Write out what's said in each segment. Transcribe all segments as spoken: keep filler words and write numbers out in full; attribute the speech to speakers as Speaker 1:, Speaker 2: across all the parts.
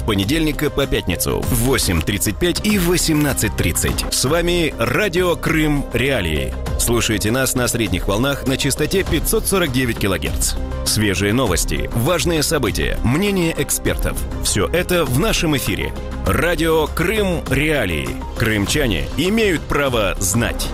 Speaker 1: понедельника по пятницу в восемь тридцать пять и восемнадцать тридцать. С вами Радио Крым Реалии. Слушайте нас на средних волнах на частоте пятьсот сорок девять килогерц. Свежие новости, важные события, мнения экспертов. Все это в нашем эфире. Радио Крым Реалии. Крымчане имеют право знать.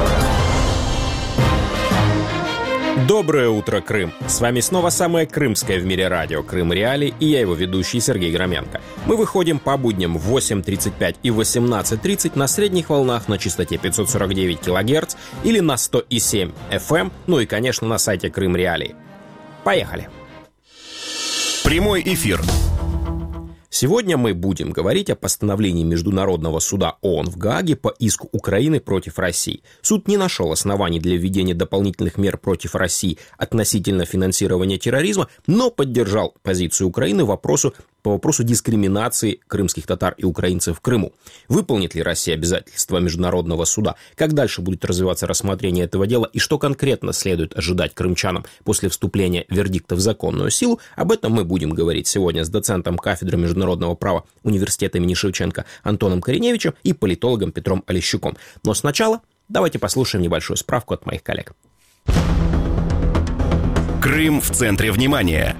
Speaker 2: Доброе утро, Крым! С вами снова самое крымское в мире радио «Крым Реалии» и я, его ведущий Сергей Громенко. Мы выходим по будням в восемь тридцать пять и восемнадцать тридцать на средних волнах на частоте пятьсот сорок девять килогерц или на сто и семь эф эм, ну и, конечно, на сайте «Крым Реалии». Поехали!
Speaker 1: Прямой эфир.
Speaker 2: Сегодня мы будем говорить о постановлении Международного суда ООН в Гааге по иску Украины против России. Суд не нашел оснований для введения дополнительных мер против России относительно финансирования терроризма, но поддержал позицию Украины вопросу, по вопросу дискриминации крымских татар и украинцев в Крыму. Выполнит ли Россия обязательства Международного суда? Как дальше будет развиваться рассмотрение этого дела и что конкретно следует ожидать крымчанам после вступления вердикта в законную силу? Об этом мы будем говорить сегодня с доцентом кафедры международного права Университета имени Шевченко Антоном Кореневичем и политологом Петром Олещуком. Но сначала давайте послушаем небольшую справку от моих коллег.
Speaker 1: Крым в центре внимания.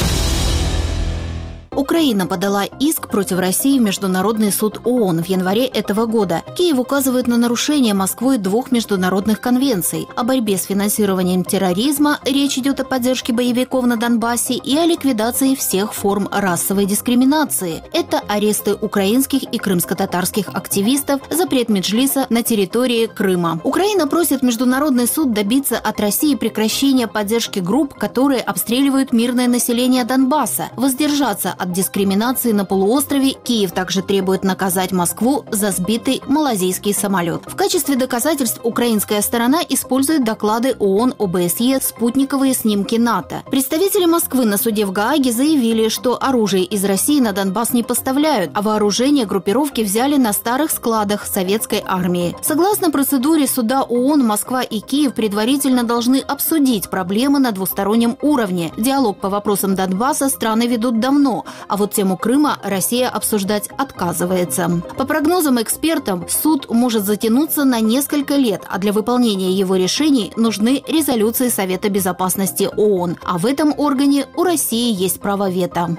Speaker 3: Украина подала иск против России в Международный суд ООН в январе этого года. Киев указывает на нарушение Москвой двух международных конвенций о борьбе с финансированием терроризма, речь идет о поддержке боевиков на Донбассе, и о ликвидации всех форм расовой дискриминации. Это аресты украинских и крымско-татарских активистов, запрет Меджлиса на территории Крыма. Украина просит Международный суд добиться от России прекращения поддержки групп, которые обстреливают мирное население Донбасса, воздержаться от дискриминации на полуострове. Киев также требует наказать Москву за сбитый малазийский самолет. В качестве доказательств украинская сторона использует доклады ООН, о бэ эс е, спутниковые снимки НАТО. Представители Москвы на суде в Гааге заявили, что оружие из России на Донбасс не поставляют, а вооружение группировки взяли на старых складах советской армии. Согласно процедуре суда ООН, Москва и Киев предварительно должны обсудить проблемы на двустороннем уровне. Диалог по вопросам Донбасса страны ведут давно, а вот тему Крыма Россия обсуждать отказывается. По прогнозам экспертов, суд может затянуться на несколько лет, а для выполнения его решений нужны резолюции Совета безопасности ООН. А в этом органе у России есть право вето.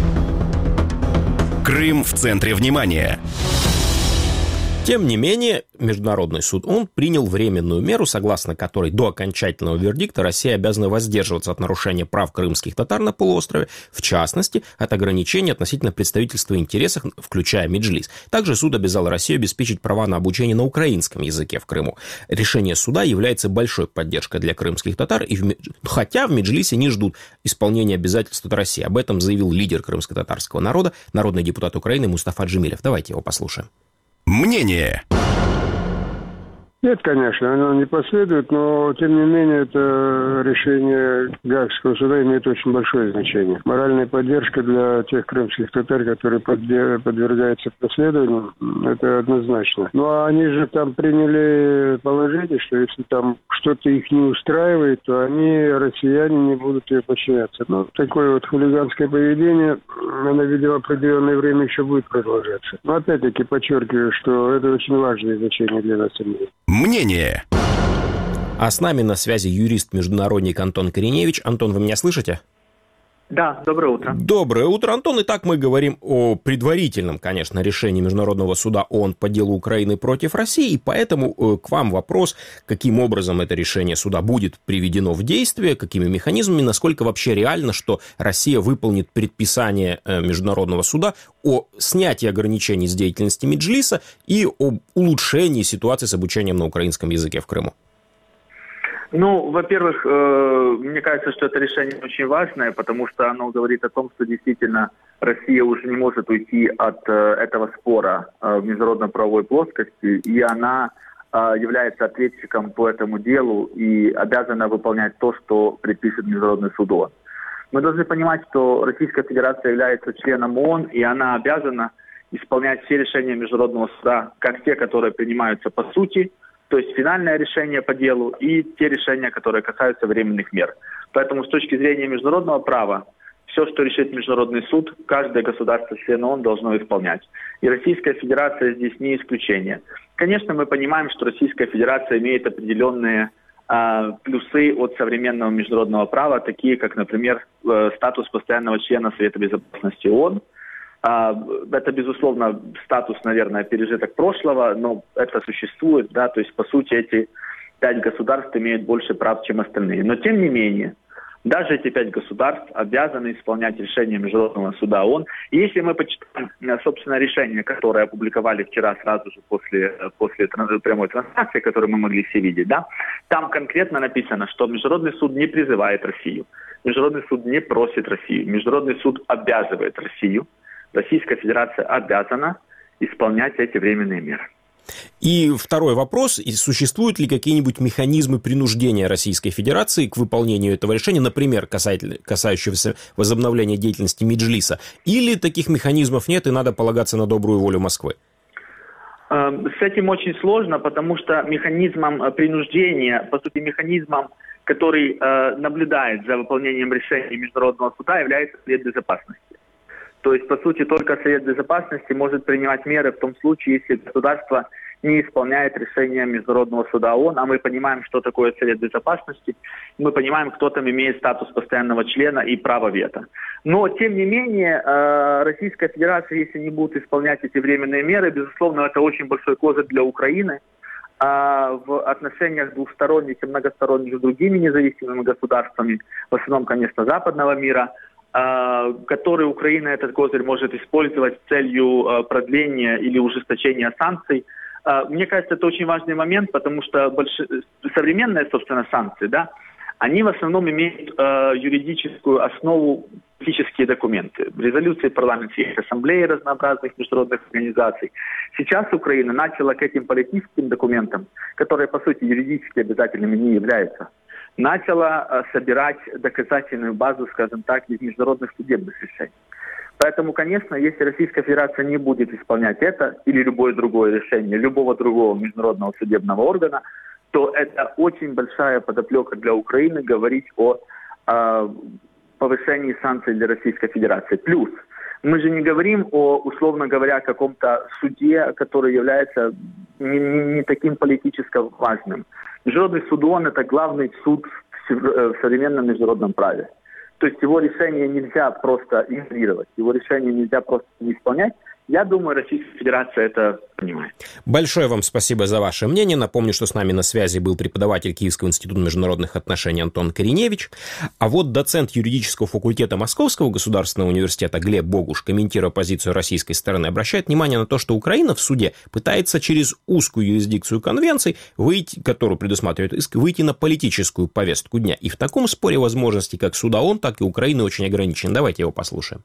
Speaker 1: Крым в центре внимания.
Speaker 2: Тем не менее, Международный суд ООН принял временную меру, согласно которой до окончательного вердикта Россия обязана воздерживаться от нарушения прав крымских татар на полуострове, в частности, от ограничений относительно представительства интересов, включая Меджлис. Также суд обязал Россию обеспечить права на обучение на украинском языке в Крыму. Решение суда является большой поддержкой для крымских татар, и в Медж... хотя в Меджлисе не ждут исполнения обязательств от России. Об этом заявил лидер крымско-татарского народа, народный депутат Украины Мустафа Джемилев. Давайте его послушаем.
Speaker 1: Мнение.
Speaker 4: Нет, конечно, оно не последует, но, тем не менее, это решение Гаагского суда имеет очень большое значение. Моральная поддержка для тех крымских татар, которые подвергаются преследованию, это однозначно. Ну, а они же там приняли положение, что если там что-то их не устраивает, то они, россияне, не будут ее подчиняться. Ну, такое вот хулиганское поведение, оно, видимо, определенное время еще будет продолжаться. Но, опять-таки, подчеркиваю, что это очень важное значение для нас.
Speaker 1: Мнение.
Speaker 2: А с нами на связи юрист-международник Антон Кореневич. Антон, вы меня слышите?
Speaker 5: Да, доброе утро.
Speaker 2: Доброе утро, Антон. Итак, мы говорим о предварительном, конечно, решении Международного суда ООН по делу Украины против России, и поэтому к вам вопрос, каким образом это решение суда будет приведено в действие, какими механизмами, насколько вообще реально, что Россия выполнит предписание Международного суда о снятии ограничений с деятельности Меджлиса и об улучшении ситуации с обучением на украинском языке в Крыму.
Speaker 5: Ну, во-первых, э, мне кажется, что это решение очень важное, потому что оно говорит о том, что действительно Россия уже не может уйти от э, этого спора э, в международно-правовой плоскости, и она э, является ответчиком по этому делу и обязана выполнять то, что предпишет Международный суд ООН. Мы должны понимать, что Российская Федерация является членом ООН, и она обязана исполнять все решения Международного суда, как те, которые принимаются по сути, то есть финальное решение по делу, и те решения, которые касаются временных мер. Поэтому с точки зрения международного права все, что решит Международный суд, каждое государство-член ООН должно исполнять. И Российская Федерация здесь не исключение. Конечно, мы понимаем, что Российская Федерация имеет определенные э, плюсы от современного международного права, такие как, например, э, статус постоянного члена Совета Безопасности ООН. Э, это, безусловно, статус, наверное, пережиток прошлого, но это существует, да, то есть, по сути, эти пять государств имеют больше прав, чем остальные. Но, тем не менее, даже эти пять государств обязаны исполнять решение Международного суда ООН. И если мы почитаем, собственно, решение, которое опубликовали вчера сразу же после, после прямой трансляции, которую мы могли все видеть, да, там конкретно написано, что Международный суд не призывает Россию, Международный суд не просит Россию, Международный суд обязывает Россию, Российская Федерация обязана исполнять эти временные меры.
Speaker 2: И второй вопрос. Существуют ли какие-нибудь механизмы принуждения Российской Федерации к выполнению этого решения, например, касающегося возобновления деятельности Меджлиса? Или таких механизмов нет и надо полагаться на добрую волю Москвы?
Speaker 5: С этим очень сложно, потому что механизмом принуждения, по сути, механизмом, который э, наблюдает за выполнением решений Международного суда, является Совет Безопасности. То есть, по сути, только Совет Безопасности может принимать меры в том случае, если государство не исполняет решения Международного суда ООН, а мы понимаем, что такое Совет Безопасности, мы понимаем, кто там имеет статус постоянного члена и право вето. Но, тем не менее, Российская Федерация, если не будет исполнять эти временные меры, безусловно, это очень большой козырь для Украины в отношениях двухсторонних и многосторонних с другими независимыми государствами, в основном, конечно, западного мира, который Украина этот козырь может использовать с целью продления или ужесточения санкций. Мне кажется, это очень важный момент, потому что больш... современные, собственно, санкции, да, они в основном имеют э, юридическую основу, политические документы, резолюции парламентских ассамблей разнообразных международных организаций. Сейчас Украина начала к этим политическим документам, которые, по сути, юридически обязательными не являются, начала э, собирать доказательную базу, скажем так, из международных судебных решений. Поэтому, конечно, если Российская Федерация не будет исполнять это или любое другое решение любого другого международного судебного органа, то это очень большая подоплека для Украины говорить о э, повышении санкций для Российской Федерации. Плюс, мы же не говорим о, условно говоря, каком-то суде, который является не, не, не таким политически важным. Международный суд ООН – это главный суд в, в современном международном праве. То есть его решение нельзя просто игнорировать, его решение нельзя просто не исполнять. Я думаю, Российская Федерация это понимает.
Speaker 2: Большое вам спасибо за ваше мнение. Напомню, что с нами на связи был преподаватель Киевского института международных отношений Антон Кореневич. А вот доцент юридического факультета Московского государственного университета Глеб Богуш, комментируя позицию российской стороны, обращает внимание на то, что Украина в суде пытается через узкую юрисдикцию конвенций, выйти, которую предусматривает иск, выйти на политическую повестку дня. И в таком споре возможности как суда ООН, так и Украины очень ограничены. Давайте его послушаем.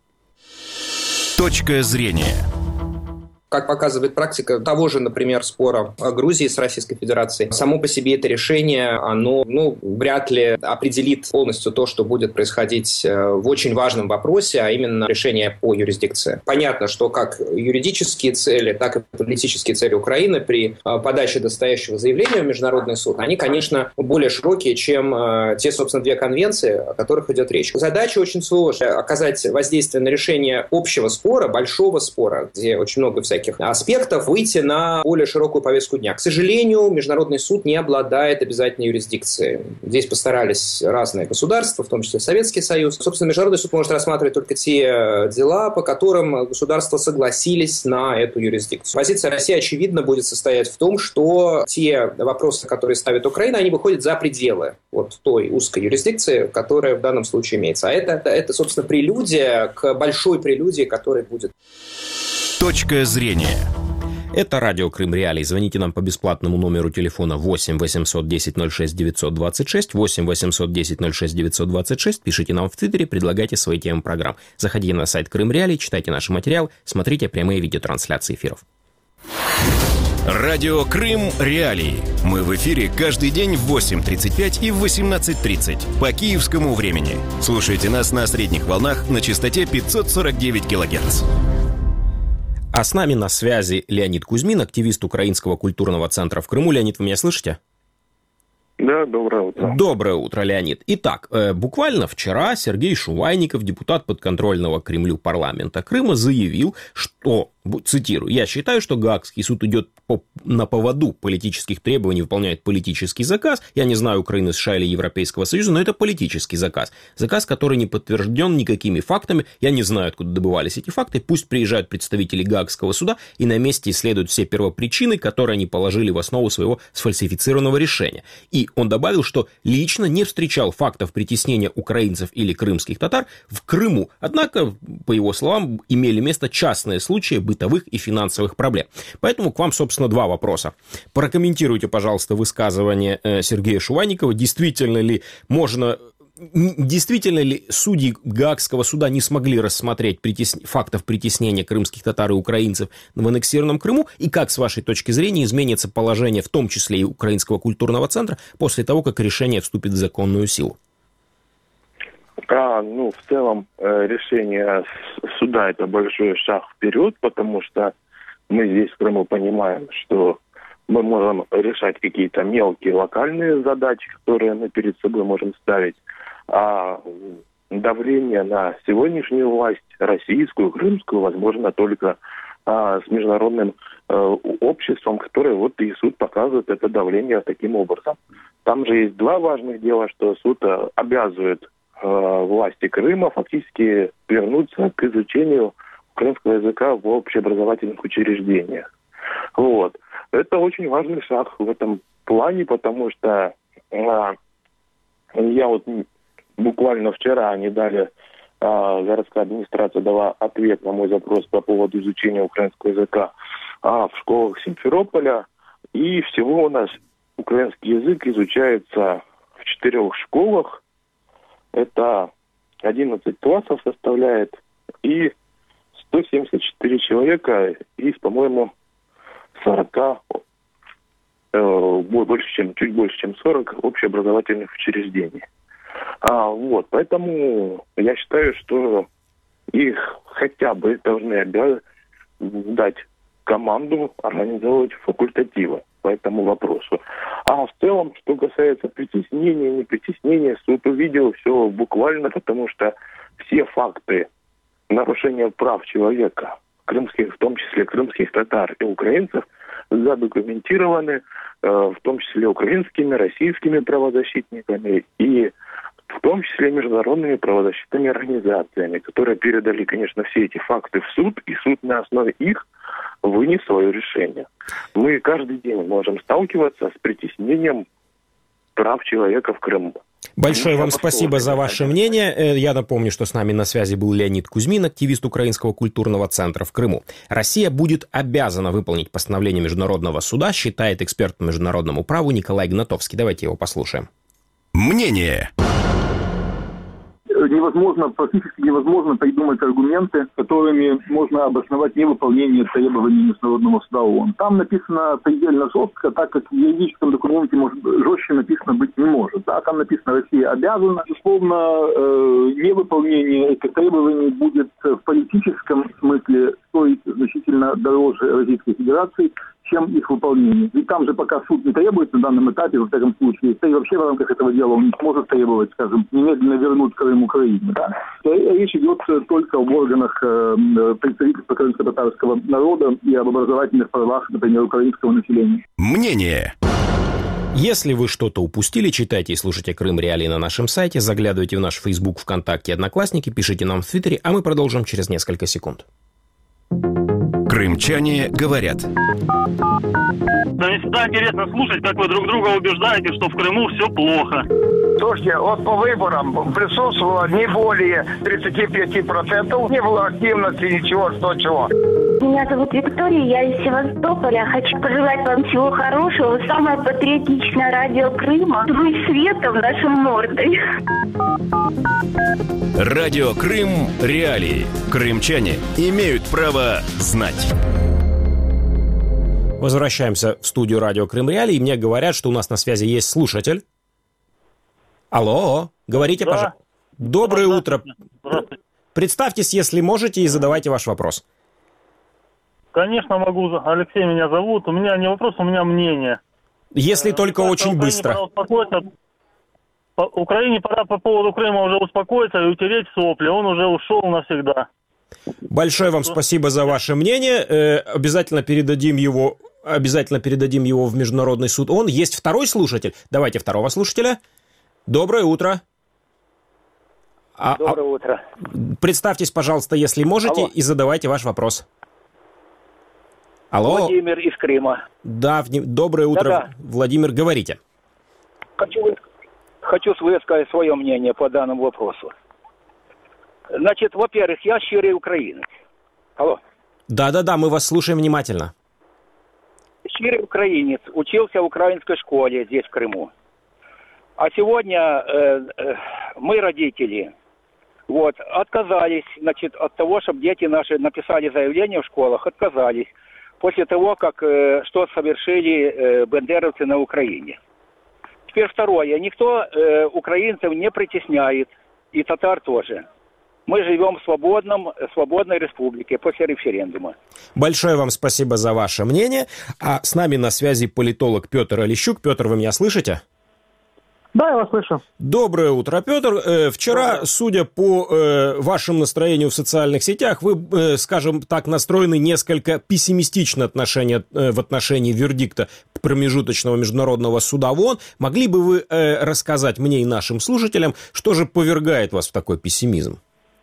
Speaker 1: Точка зрения.
Speaker 6: Как показывает практика того же, например, спора Грузии с Российской Федерацией, само по себе это решение, оно ну, вряд ли определит полностью то, что будет происходить в очень важном вопросе, а именно решение по юрисдикции. Понятно, что как юридические цели, так и политические цели Украины при подаче настоящего заявления в Международный суд, они, конечно, более широкие, чем те, собственно, две конвенции, о которых идет речь. Задача очень сложная — оказать воздействие на решение общего спора, большого спора, где очень много всяких аспектов, выйти на более широкую повестку дня. К сожалению, Международный суд не обладает обязательной юрисдикцией. Здесь постарались разные государства, в том числе Советский Союз. Собственно, Международный суд может рассматривать только те дела, по которым государства согласились на эту юрисдикцию. Позиция России, очевидно, будет состоять в том, что те вопросы, которые ставит Украина, они выходят за пределы вот той узкой юрисдикции, которая в данном случае имеется. А это, это собственно, прелюдия к большой прелюдии, которая будет.
Speaker 1: Точка зрения.
Speaker 2: Это радио Крым Реалии. Звоните нам по бесплатному номеру телефона восемь восемьсот десять ноль шесть девятьсот двадцать шесть, восемь восемьсот десять ноль шесть девятьсот двадцать шесть. Пишите нам в Твиттере, предлагайте свои темы программ. Заходите на сайт Крым Реалии, читайте наши материалы, смотрите прямые видеотрансляции эфиров.
Speaker 1: Радио Крым Реалии. Мы в эфире каждый день в восемь тридцать пять и в восемнадцать тридцать по киевскому времени. Слушайте нас на средних волнах на частоте пятьсот сорок девять килогерц.
Speaker 2: А с нами на связи Леонид Кузьмин, активист Украинского культурного центра в Крыму. Леонид, вы меня слышите?
Speaker 7: Да, доброе утро.
Speaker 2: Доброе утро, Леонид. Итак, буквально вчера Сергей Шувайников, депутат подконтрольного Кремлю парламента Крыма, заявил, что, цитирую, «Я считаю, что Гаагский суд идет по, на поводу политических требований, выполняет политический заказ. Я не знаю Украины, США или Европейского Союза, но это политический заказ. Заказ, который не подтвержден никакими фактами. Я не знаю, откуда добывались эти факты. Пусть приезжают представители Гаагского суда и на месте исследуют все первопричины, которые они положили в основу своего сфальсифицированного решения». И он добавил, что лично не встречал фактов притеснения украинцев или крымских татар в Крыму. Однако, по его словам, имели место частные случаи бытовых и финансовых проблем. Поэтому к вам, собственно, два вопроса. Прокомментируйте, пожалуйста, высказывание Сергея Шувайникова. Действительно ли можно... Действительно ли судьи Гаагского суда не смогли рассмотреть притес... фактов притеснения крымских татар и украинцев в аннексированном Крыму? И как, с вашей точки зрения, изменится положение, в том числе и Украинского культурного центра, после того, как решение вступит в законную силу?
Speaker 7: А, ну, в целом, э, решение суда – это большой шаг вперед, потому что мы здесь в Крыму понимаем, что мы можем решать какие-то мелкие локальные задачи, которые мы перед собой можем ставить. А давление на сегодняшнюю власть, российскую, крымскую, возможно только а, с международным а, обществом, которое вот и суд показывает это давление таким образом. Там же есть два важных дела, что суд а, обязывает а, власти Крыма фактически вернуться к изучению украинского языка в общеобразовательных учреждениях. Вот. Это очень важный шаг в этом плане, потому что а, я вот буквально вчера они дали, а, городская администрация дала ответ на мой запрос по поводу изучения украинского языка а, в школах Симферополя. И всего у нас украинский язык изучается в четырех школах. Это одиннадцать классов составляет и сто семьдесят четыре человека из, по-моему, сорока, э, больше, чем, чуть больше, чем сорок общеобразовательных учреждений. А, вот, поэтому я считаю, что их хотя бы должны обяз... дать команду организовывать факультативы по этому вопросу. А в целом, что касается притеснения, не притеснения, суд увидел все буквально, потому что все факты нарушения прав человека, крымских, в том числе крымских татар и украинцев, задокументированы, э, в том числе украинскими, российскими правозащитниками и в том числе международными правозащитными организациями, которые передали, конечно, все эти факты в суд, и суд на основе их вынес свое решение. Мы каждый день можем сталкиваться с притеснением прав человека в Крыму.
Speaker 2: Большое вам спасибо за ваше мнение. Я напомню, что с нами на связи был Леонид Кузьмин, активист Украинского культурного центра в Крыму. Россия будет обязана выполнить постановление Международного суда, считает эксперт по международному праву Николай Гнатовский. Давайте его послушаем.
Speaker 1: Мнение.
Speaker 8: Невозможно, практически невозможно придумать аргументы, которыми можно обосновать невыполнение требований Международного суда ООН. Там написано предельно жестко, так как в юридическом документе может, жестче написано быть не может. Да? Там написано «Россия обязана». Безусловно, э, невыполнение этих требований будет в политическом смысле стоить значительно дороже Российской Федерации, чем их выполнение. Ведь там же пока суд не требует на данном этапе, во всяком случае, да и вообще в рамках этого дела он не сможет требовать, скажем, немедленно вернуть Крым Украине. Да? Речь идет только об органах э, представительства крымско-татарского народа и об образовательных правах, например, украинского населения.
Speaker 1: Мнение.
Speaker 2: Если вы что-то упустили, читайте и слушайте Крым Реалии на нашем сайте, заглядывайте в наш Facebook, ВКонтакте и Одноклассники, пишите нам в Твиттере, а мы продолжим через несколько секунд.
Speaker 1: Крымчане говорят.
Speaker 9: Да мне всегда интересно слушать, как вы друг друга убеждаете, что в Крыму все плохо.
Speaker 10: Слушайте, вот по выборам присутствовало не более тридцать пять процентов. Не было активности, ничего, что чего.
Speaker 11: Меня зовут Виктория, я из Севастополя. Хочу пожелать вам всего хорошего. Самое патриотичное радио Крыма. Вы светом нашим мордой.
Speaker 1: Радио Крым Реалии. Крымчане имеют право знать.
Speaker 2: Возвращаемся в студию радио Крым Реалии, и мне говорят, что у нас на связи есть слушатель. Алло, говорите, да. Пожалуйста. Доброе да, утро.
Speaker 9: Здравствуйте.
Speaker 2: Представьтесь, если можете, и задавайте ваш вопрос.
Speaker 9: Конечно, могу. Алексей меня зовут. У меня не вопрос, у меня мнение.
Speaker 2: Если только
Speaker 9: Мне
Speaker 2: очень
Speaker 9: кажется,
Speaker 2: быстро.
Speaker 9: Украине пора успокоиться. По Украине пора по поводу Крыма уже успокоиться и утереть сопли. Он уже ушел навсегда.
Speaker 2: Большое вам спасибо за ваше мнение. Э, обязательно передадим его, обязательно передадим его в Международный суд ООН. Есть второй слушатель. Давайте второго слушателя. Доброе утро. А,
Speaker 12: Доброе
Speaker 2: а,
Speaker 12: утро.
Speaker 2: Представьтесь, пожалуйста, если можете,
Speaker 12: Алло.
Speaker 2: и задавайте ваш вопрос. Алло.
Speaker 12: Владимир из Крыма.
Speaker 2: Да, вне... доброе утро,
Speaker 12: Да-да.
Speaker 2: Владимир, говорите.
Speaker 12: Хочу, хочу высказать свое мнение по данному вопросу. Значит, во-первых, я щирый украинец. Алло.
Speaker 2: Да-да-да, мы вас слушаем внимательно.
Speaker 12: Щирый украинец. Учился в украинской школе здесь, в Крыму. А сегодня э, э, мы, родители, вот, отказались, значит, от того, чтобы дети наши написали заявление в школах, отказались. После того, как э, что совершили э, бандеровцы на Украине. Теперь второе. Никто э, украинцев не притесняет, и татар тоже. Мы живем в свободном, свободной республике после референдума.
Speaker 2: Большое вам спасибо за ваше мнение. А с нами на связи политолог Петр Олещук. Петр, вы меня слышите?
Speaker 13: Да, я вас слышу.
Speaker 2: Доброе утро, Петр. Э, вчера, Доброе. Судя по э, вашему настроению в социальных сетях, вы, э, скажем так, настроены несколько пессимистично отношения, э, в отношении вердикта промежуточного международного суда в ООН. Могли бы вы э, рассказать мне и нашим слушателям, что же повергает вас в такой пессимизм?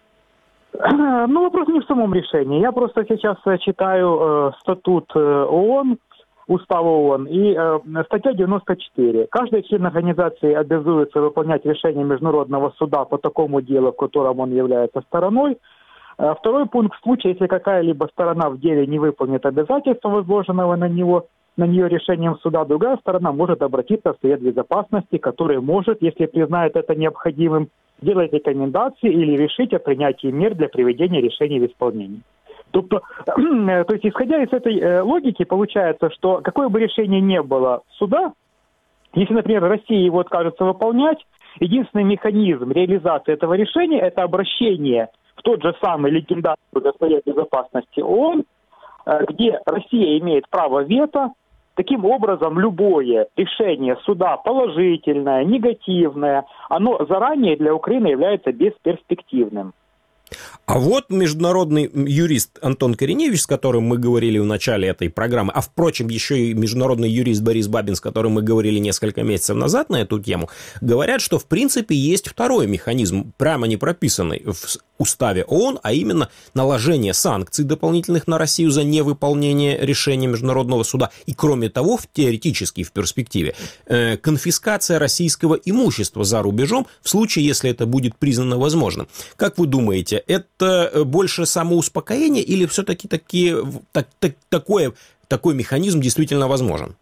Speaker 13: Ну, вопрос не в самом решении. Я просто сейчас читаю э, статут э, ООН, Устав ООН, и э, статья девяносто четыре. Каждый член организации обязуется выполнять решение Международного суда по такому делу, в котором он является стороной. Э, второй пункт: в случае, если какая-либо сторона в деле не выполнит обязательства, возложенного на него, на нее решением суда, другая сторона может обратиться в Совет Безопасности, который может, если признает это необходимым, делать рекомендации или решить о принятии мер для приведения решений в исполнение. То, то, то есть, исходя из этой э, логики, получается, что какое бы решение ни было суда, если, например, Россия его откажется выполнять, единственный механизм реализации этого решения – это обращение в тот же самый легендарный Совет Безопасности ООН, э, где Россия имеет право вето. Таким образом, любое решение суда, положительное, негативное, оно заранее для Украины является бесперспективным.
Speaker 2: А вот международный юрист Антон Кореневич, с которым мы говорили в начале этой программы, а, впрочем, еще и международный юрист Борис Бабин, с которым мы говорили несколько месяцев назад на эту тему, говорят, что, в принципе, есть второй механизм, прямо не прописанный в уставе ООН, а именно наложение санкций дополнительных на Россию за невыполнение решения Международного суда. И, кроме того, в теоретически, в перспективе, э, конфискация российского имущества за рубежом в случае, если это будет признано возможным. Как вы думаете, это больше самоуспокоение или все-таки такие, так, так, такое, такой механизм действительно возможен?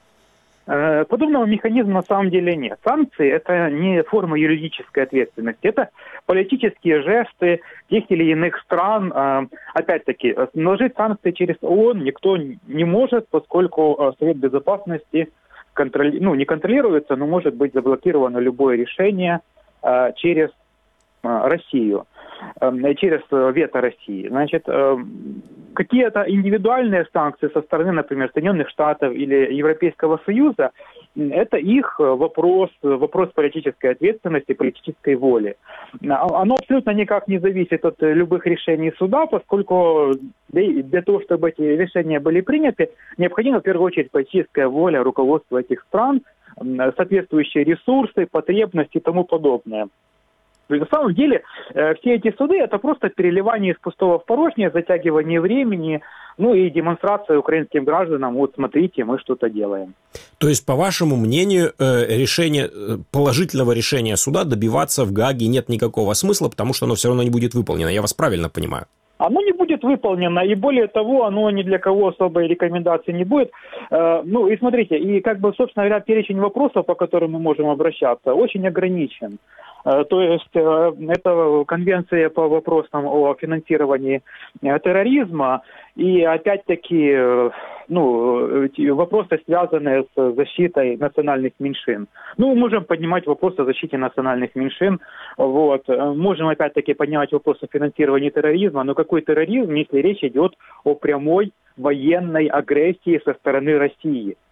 Speaker 13: Подобного механизма на самом деле нет. Санкции – это не форма юридической ответственности, это политические жесты тех или иных стран. Опять-таки, наложить санкции через ООН никто не может, поскольку Совет Безопасности контроли... ну, не контролируется, но может быть заблокировано любое решение через Россию, через вето России. Значит, какие-то индивидуальные санкции со стороны, например, Соединенных Штатов или Европейского Союза, это их вопрос, вопрос политической ответственности, политической воли. Оно абсолютно никак не зависит от любых решений суда, поскольку для того, чтобы эти решения были приняты, необходима в первую очередь политическая воля руководства этих стран, соответствующие ресурсы, потребности и тому подобное. То есть, на самом деле, э, все эти суды – это просто переливание из пустого в порожнее, затягивание времени, ну и демонстрация украинским гражданам: вот смотрите, мы что-то делаем.
Speaker 2: То есть, по вашему мнению, э, решение, положительного решения суда добиваться в Гааге нет никакого смысла, потому что оно все равно не будет выполнено. Я вас правильно понимаю?
Speaker 13: Оно не будет выполнено, и более того, оно ни для кого особой рекомендации не будет. Э, ну и смотрите, и как бы, собственно говоря, перечень вопросов, по которым мы можем обращаться, очень ограничен. То есть это конвенция по вопросам о финансировании терроризма и опять-таки ну, вопросы, связанные с защитой национальных меньшин. Ну, мы можем поднимать вопросы о защите национальных меньшин, вот. Можем опять-таки поднимать вопросы о финансировании терроризма, но какой терроризм, если речь идет о прямой военной агрессии со стороны России?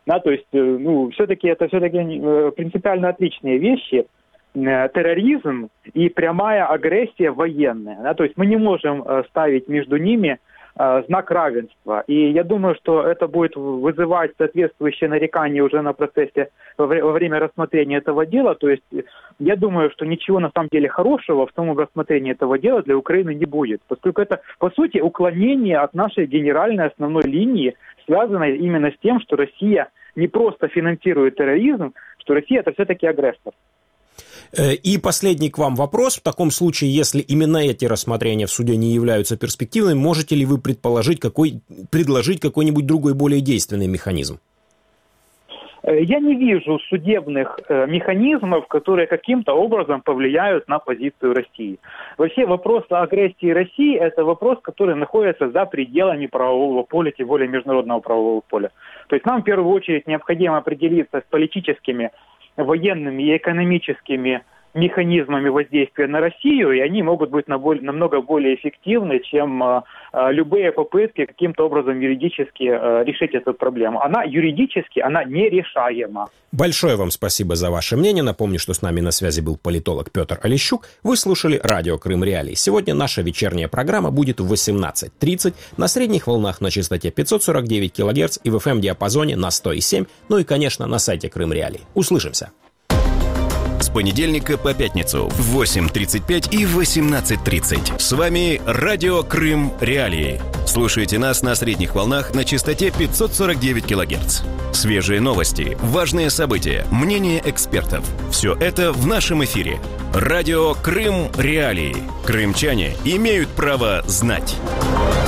Speaker 13: Да, то есть, ну, все-таки это все-таки принципиально отличные вещи. Терроризм и прямая агрессия военная. Да, то есть мы не можем ставить между ними знак равенства. И я думаю, что это будет вызывать соответствующее нарекание уже на процессе, во время рассмотрения этого дела. То есть я думаю, что ничего на самом деле хорошего в самом рассмотрении этого дела для Украины не будет. Поскольку это, по сути, уклонение от нашей генеральной основной линии, связанной именно с тем, что Россия не просто финансирует терроризм, что Россия это все-таки агрессор.
Speaker 2: И последний к вам вопрос. В таком случае, если именно эти рассмотрения в суде не являются перспективными, можете ли вы предположить, какой, предложить какой-нибудь другой, более действенный механизм?
Speaker 13: Я не вижу судебных э, механизмов, которые каким-то образом повлияют на позицию России. Вообще вопрос о агрессии России – это вопрос, который находится за пределами правового поля, тем более международного правового поля. То есть нам в первую очередь необходимо определиться с политическими, военными и экономическими механизмами воздействия на Россию, и они могут быть намного более эффективны, чем э, любые попытки каким-то образом юридически э, решить эту проблему. Она юридически, она нерешаема.
Speaker 2: Большое вам спасибо за ваше мнение. Напомню, что с нами на связи был политолог Петр Олещук. Вы слушали радио Крым Реалии. Сегодня наша вечерняя программа будет в восемнадцать тридцать на средних волнах на частоте пятьсот сорок девять килогерц и в эф эм-диапазоне на сто семь, ну и, конечно, на сайте Крым Реалии. Услышимся.
Speaker 1: С понедельника по пятницу в восемь тридцать пять и восемнадцать тридцать. С вами радио Крым Реалии. Слушайте нас на средних волнах на частоте пятьсот сорок девять килогерц. Свежие новости, важные события, мнения экспертов. Все это в нашем эфире. Радио Крым Реалии. Крымчане имеют право знать.